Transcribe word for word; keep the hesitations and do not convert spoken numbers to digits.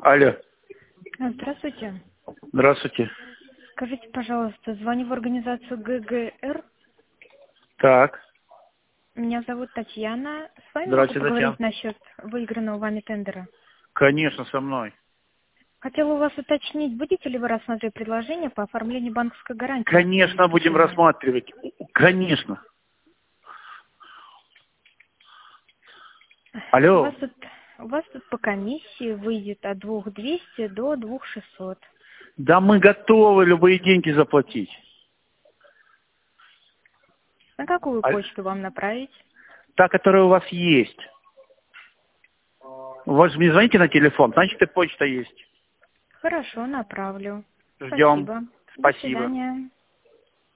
Алло. Здравствуйте. Здравствуйте. Скажите, пожалуйста, звоню в организацию ГГР. Так. Меня зовут Татьяна. С вами могу Здравствуйте, Татьяна. поговорить насчет выигранного вами тендера? Конечно, со мной. Хотела у вас уточнить, будете ли вы рассматривать предложение по оформлению банковской гарантии? Конечно, будем рассматривать. Конечно. У Алло. вас тут, у вас тут по комиссии выйдет от двух тысяч двухсот до двух тысяч шестисот. Да мы готовы любые деньги заплатить. На какую А- почту вам направить? Та, которая у вас есть. Вы же мне звоните на телефон, значит и почта есть. Хорошо, направлю. Ждем. Спасибо. До Спасибо. свидания.